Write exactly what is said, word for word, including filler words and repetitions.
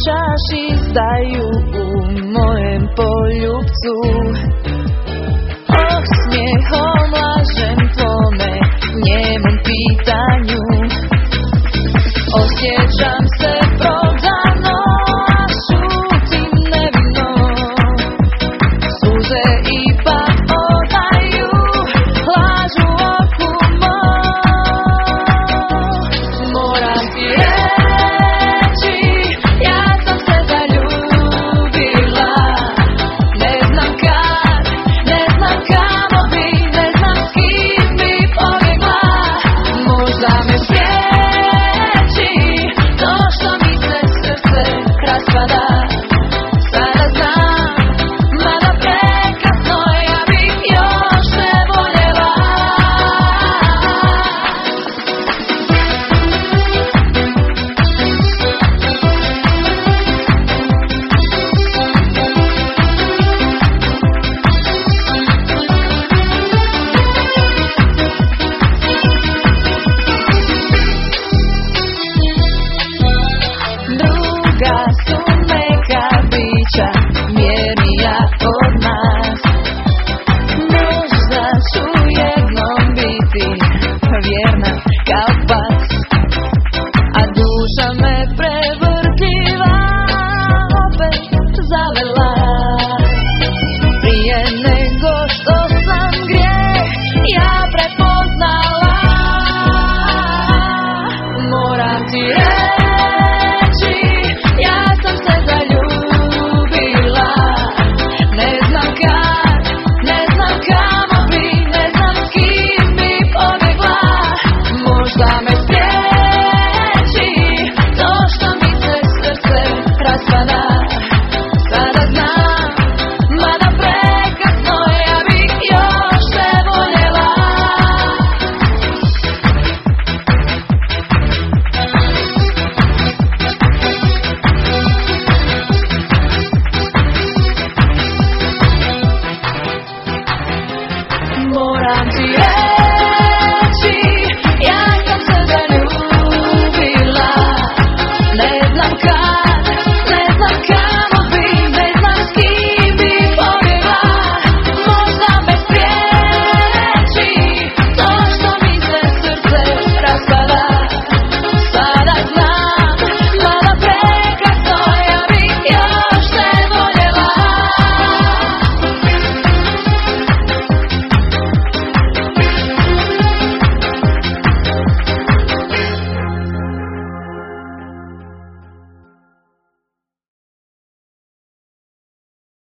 čaši zdaju u mojem poljubcu. Osmijehom lažem tvome njemom pitanju. Osjećam se prodano, a šutim nevino. Suze ipak odaju, lažu oku moj. Moram ti reći, ja sam se zaljubila. Ne znam kad, ne znam kamo bi, ne znam s kim bi pobjegla. Možda me spriječi to što mi se srce raspada. Sada znam, mada prekasno, ja bih još te voljela. Druga su neka bića, mjernija od nas. Možda ću jednom biti vjerna kao pas, a duša me prevrtljiva opet zavela. Prije nego što sam grijeh ja prepoznala, moram ti reći,